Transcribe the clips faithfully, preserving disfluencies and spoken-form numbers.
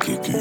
Kiki.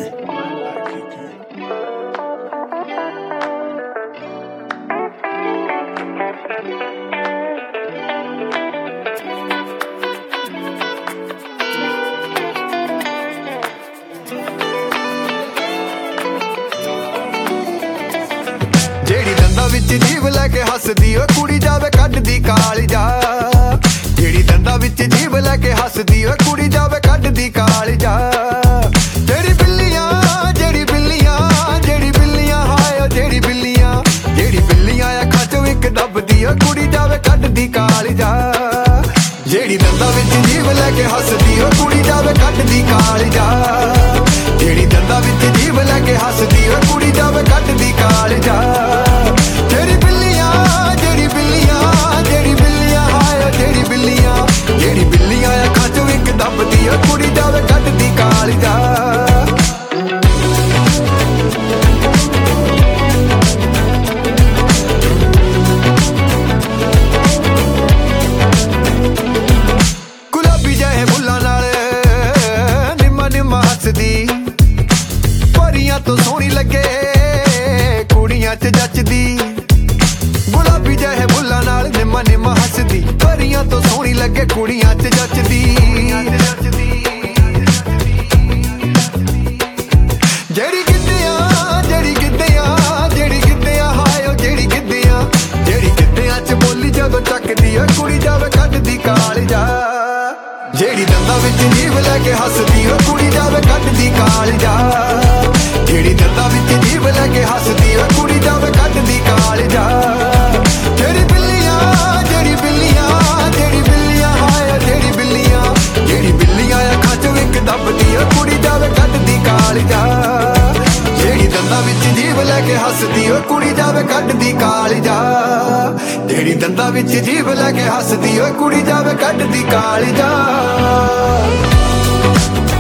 ਜਿਹੜੀ ਦੰਦਾਂ ਵਿੱਚ ਜੀਭ ਲੈ ਕੇ ਹੱਸਦੀ ਓਏ ਕੁੜੀ ਜਾਵੇ ਕੱਢਦੀ ਕਾਲਜਾ। ਜਿਹੜੀ ਦੰਦਾਂ ਵਿੱਚ ਜੀਭ ਲੈ ਕੇ ਹੱਸਦੀ ਓਏ ਕੁੜੀ ਜਾਵੇ ਕੱਢਦੀ ਕਾਲਜਾ। ਜਿਹੜੀ ਬਿੱਲੀਆਂ ਜਿਹੜੀ ਬਿੱਲੀਆਂ ਜਿਹੜੀ ਬਿੱਲੀਆਂ ਹਾਏ ਓ ਜਿਹੜੀ ਬਿੱਲੀਆਂ ਜਿਹੜੀ ਬਿੱਲੀਆਂ ਅੱਖਾਂ ਚੋਂ ਇੱਕ ਦੱਬਦੀ ਓਏ ਕੁੜੀ ਜਾਵੇ ਕੱਢਦੀ ਕਾਲਜਾ। ਜਿਹੜੀ ਦੰਦਾਂ ਵਿੱਚ ਜੀਭ ਲੈ ਕੇ ਹੱਸਦੀ ਓਏ ਕੁੜੀ ਜਾਵੇ ਕੱਢਦੀ ਕਾਲਜਾ। ਜਿਹੜੀ ਦੰਦਾਂ ਵਿੱਚ ਜੀਭ ਲੈ ਕੇ ਹੱਸਦੀ ਓਏ ਕੁੜੀ ਜਾਵੇ ਕੱਢਦੀ ਕਾਲਜਾ। ਜਿਹੜੀ ਬਿੱਲੀਆਂ ਜਿਹੜੀ ਬਿੱਲੀਆਂ ਜਿਹੜੀ ਬਿੱਲੀਆਂ ਹਾਏ ਓ ਜਿਹੜੀ ਬਿੱਲੀਆਂ ਜਿਹੜੀ ਬਿੱਲੀਆਂ ਅੱਖਾਂ ਚੋਂ ਇੱਕ ਦੱਬਦੀ ਓਏ ਕੁੜੀ ਜਾਵੇ ਕੱਢਦੀ ਕਾਲਜਾ। ਗੁਲਾਬੀ ਜਿਹੇ ਬੁੱਲਾਂ ਨਾਲ ਨਿੰਮਾ ਨਿੰਮਾ ਹੱਸਦੀ, ਪਰੀਆਂ ਤੋਂ ਸੋਹਣੀ ਲੱਗੇ ਕੁੜੀਆਂ ਚ ਜੱਚਦੀ। ਗੁਲਾਬੀ ਜਿਹੇ ਬੁੱਲਾਂ ਨਾਲ ਨਿੰਮਾ ਨਿੰਮਾ ਹੱਸਦੀ, ਪਰੀਆਂ ਤੋਂ ਸੋਹਣੀ ਲੱਗੇ ਕੁੜੀਆਂ ਚ ਜੱਚਦੀ। ਜਿਹੜੀ ਗਿੱਧਿਆਂ ਜਿਹੜੀ ਗਿੱਧਿਆਂ ਜਿਹੜੀ ਗਿੱਧਿਆਂ ਹਾਏ ਓ ਜਿਹੜੀ ਗਿੱਧਿਆਂ ਜਿਹੜੀ ਗਿੱਧਿਆਂ ਚ ਬੋਲੀ ਜਦੋਂ ਚੱਕਦੀ ਓਏ ਕੁੜੀ ਜਾਵੇ ਕੱਢਦੀ ਕਾਲਜਾ। ਜਿਹੜੀ ਦੰਦਾਂ ਵਿੱਚ ਜੀਭ ਲੈ ਕੇ ਹੱਸਦੀ ਓਏ ਕੁੜੀ ਜਾਵੇ ਕੱਢਦੀ ਕਾਲਜਾ। ਜਿਹੜੀ ਦੰਦਾਂ ਵਿੱਚ ਜੀਭ ਲੈ ਕੇ ਹੱਸਦੀ ਓਏ ਕੁੜੀ ਜਾਵੇ ਕੱਢਦੀ ਕਾਲਜਾ। ਜਿਹੜੀ ਬਿੱਲੀਆਂ ਜਿਹੜੀ ਬਿੱਲੀਆਂ ਜਿਹੜੀ ਬਿੱਲੀਆਂ ਹਾਏ ਓ ਜਿਹੜੀ ਬਿੱਲੀਆਂ ਜਿਹੜੀ ਬਿੱਲੀਆਂ ਅੱਖਾਂ ਚੋਂ ਇੱਕ ਦੱਬਦੀ ਓਏ ਕੁੜੀ ਜਾਵੇ ਕੱਢਦੀ ਕਾਲਜਾ। ਜਿਹੜੀ ਦੰਦਾਂ ਵਿੱਚ ਜੀਭ ਲੈ ਕੇ ਹੱਸਦੀ ਓਏ ਕੁੜੀ ਜਾਵੇ ਕੱਢਦੀ ਕਾਲਜਾ। ਜਿਹੜੀ ਦੰਦਾਂ ਵਿੱਚ ਜੀਭ ਲੈ ਕੇ ਹੱਸਦੀ ਓਏ ਕੁੜੀ ਜਾਵੇ ਕੱਢਦੀ ਕਾਲਜਾ।